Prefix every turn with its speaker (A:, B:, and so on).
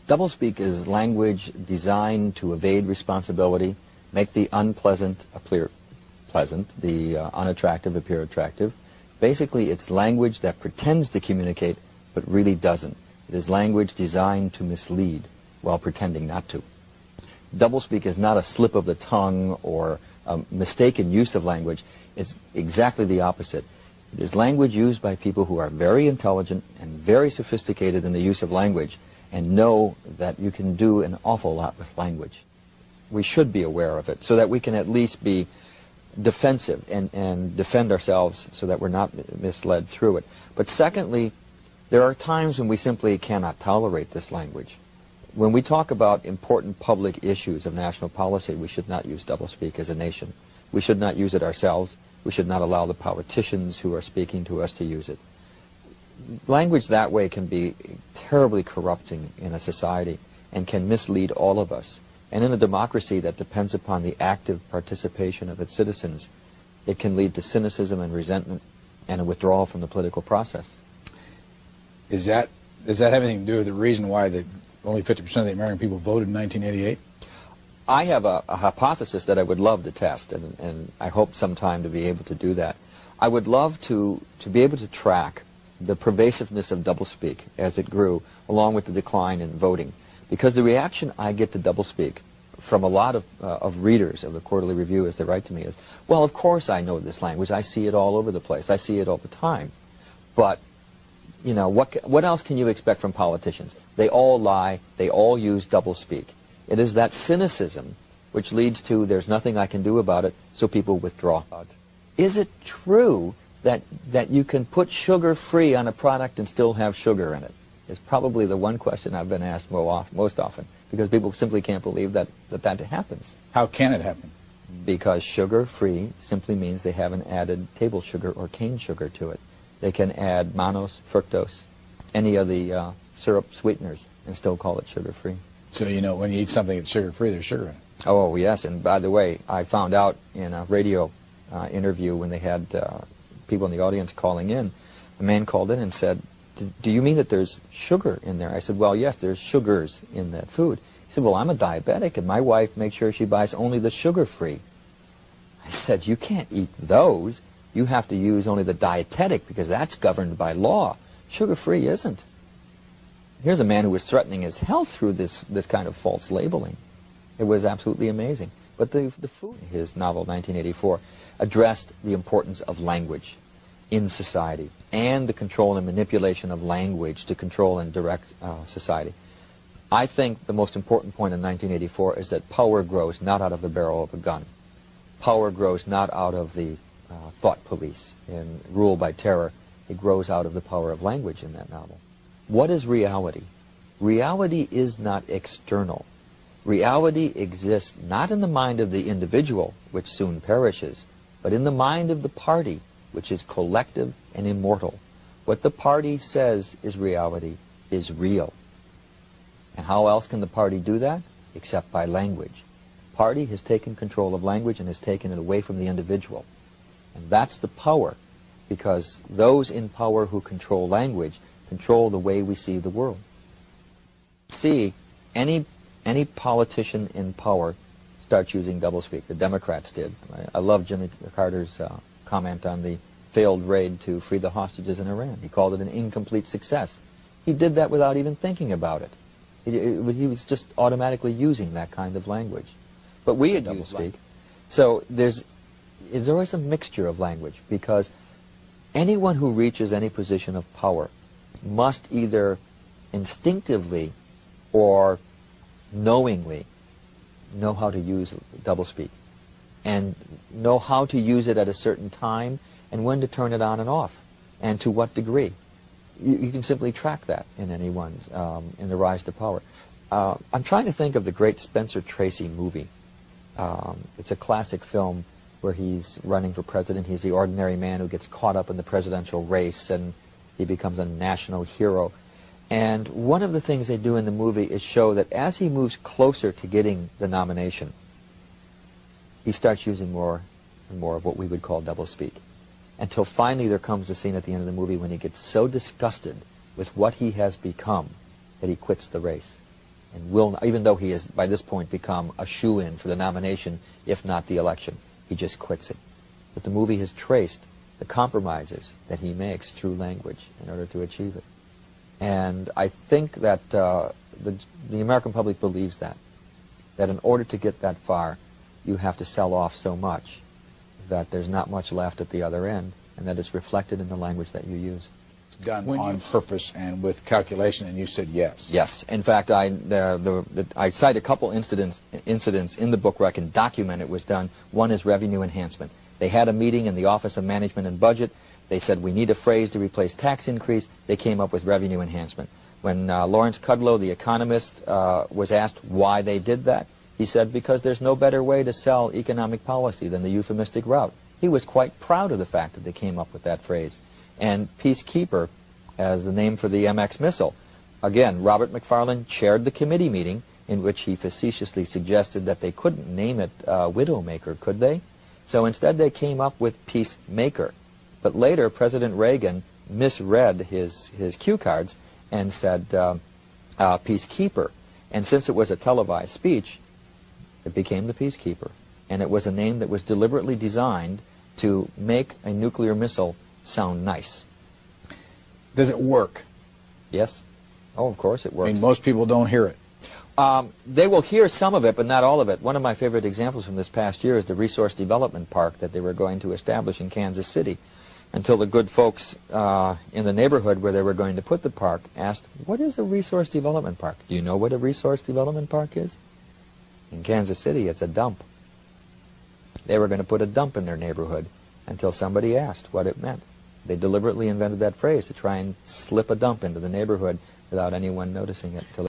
A: Doublespeak is language designed to evade responsibility, make the unpleasant appear pleasant, the unattractive appear attractive. Basically, it's language that pretends to communicate but really doesn't. It is language designed to mislead while pretending not to. Doublespeak is not a slip of the tongue or a mistaken use of language. It's exactly the opposite. It is language used by people who are very intelligent and very sophisticated in the use of language and know that you can do an awful lot with language. We should be aware of it so that we can at least be defensive and defend ourselves so that we're not misled through it. But secondly, there are times when we simply cannot tolerate this language. When we talk about important public issues of national policy, we should not use doublespeak as a nation. We should not use it ourselves. We should not allow the politicians who are speaking to us to use it. Language that way can be terribly corrupting in a society and can mislead all of us. And in a democracy that depends upon the active participation of its citizens, it can lead to cynicism and resentment and a withdrawal from the political process.
B: Does that have anything to do with the reason why only 50% of the American people voted in 1988?
A: I have a hypothesis that I would love to test, and I hope sometime to be able to do that. I would love to be able to track the pervasiveness of doublespeak as it grew, along with the decline in voting. Because the reaction I get to doublespeak from a lot of readers of the Quarterly Review as they write to me is, well, of course I know this language. I see it all over the place. I see it all the time. But, you know, what else can you expect from politicians? They all lie. They all use doublespeak. It is that cynicism which leads to there's nothing I can do about it, so people withdraw. Is it true that you can put sugar-free on a product and still have sugar in it? Is probably the one question I've been asked most often, because people simply can't believe that happens.
B: How can it happen?
A: Because sugar-free simply means they haven't added table sugar or cane sugar to it. They can add mannose, fructose, any of the syrup sweeteners, and still call it sugar-free.
B: So, you know, when you eat something that's sugar-free, there's sugar in it.
A: Oh, yes, and by the way, I found out in a radio interview when they had people in the audience calling in, a man called in and said, do you mean that there's sugar in there? I said, well, yes, there's sugars in that food. He said, well, I'm a diabetic, and my wife makes sure she buys only the sugar-free. I said, you can't eat those. You have to use only the dietetic, because that's governed by law. Sugar-free isn't. Here's a man who was threatening his health through this kind of false labeling. It was absolutely amazing. But the food, his novel, 1984, addressed the importance of language in society and the control and manipulation of language to control and direct society. I think the most important point in 1984 is that power grows not out of the barrel of a gun. Power grows not out of the thought police and rule by terror. It grows out of the power of language in that novel. What is reality? Reality is not external. Reality exists not in the mind of the individual, which soon perishes, but in the mind of the party, which is collective and immortal. What the party says is reality is real. And how else can the party do that? Except by language. The party has taken control of language and has taken it away from the individual. And that's the power, because those in power who control language control the way we see the world. See, any politician in power starts using doublespeak. The Democrats did. I love Jimmy Carter's comment on the failed raid to free the hostages in Iran. He called it an incomplete success. He did that without even thinking about it. He was just automatically using that kind of language. But we at doublespeak, so there's always a mixture of language, because anyone who reaches any position of power must either instinctively or knowingly know how to use doublespeak and know how to use it at a certain time and when to turn it on and off and to what degree. You can simply track that in anyone's, in the rise to power. I'm trying to think of the great Spencer Tracy movie. It's a classic film where he's running for president. He's the ordinary man who gets caught up in the presidential race, and he becomes a national hero. And one of the things they do in the movie is show that as he moves closer to getting the nomination, he starts using more and more of what we would call doublespeak. Until finally there comes a scene at the end of the movie when he gets so disgusted with what he has become that he quits the race. and will, even though he has by this point become a shoo-in for the nomination, if not the election, he just quits it. But the movie has traced the compromises that he makes through language in order to achieve it. And I think that the American public believes that in order to get that far, you have to sell off so much that there's not much left at the other end, and that it's reflected in the language that you use.
B: It's done on purpose and with calculation, and you said yes.
A: Yes. In fact, I cite a couple incidents in the book where I can document it was done. One is revenue enhancement. They had a meeting in the Office of Management and Budget. They said, we need a phrase to replace tax increase. They came up with revenue enhancement. When Lawrence Kudlow, the economist, was asked why they did that, he said, because there's no better way to sell economic policy than the euphemistic route. He was quite proud of the fact that they came up with that phrase. And Peacekeeper, as the name for the MX missile, again, Robert McFarland chaired the committee meeting in which he facetiously suggested that they couldn't name it Widowmaker, could they? So instead they came up with Peacemaker. But later, President Reagan misread his cue cards and said Peacekeeper. And since it was a televised speech, it became the Peacekeeper. And it was a name that was deliberately designed to make a nuclear missile sound nice.
B: Does it work?
A: Yes. Oh, of course it works.
B: I mean, most people don't hear it.
A: They will hear some of it, but not all of it. One of my favorite examples from this past year is the Resource Development Park that they were going to establish in Kansas City, until the good folks in the neighborhood where they were going to put the park asked, what is a Resource Development Park? Do you know what a Resource Development Park is? In Kansas City, it's a dump. They were going to put a dump in their neighborhood until somebody asked what it meant. They deliberately invented that phrase to try and slip a dump into the neighborhood without anyone noticing it.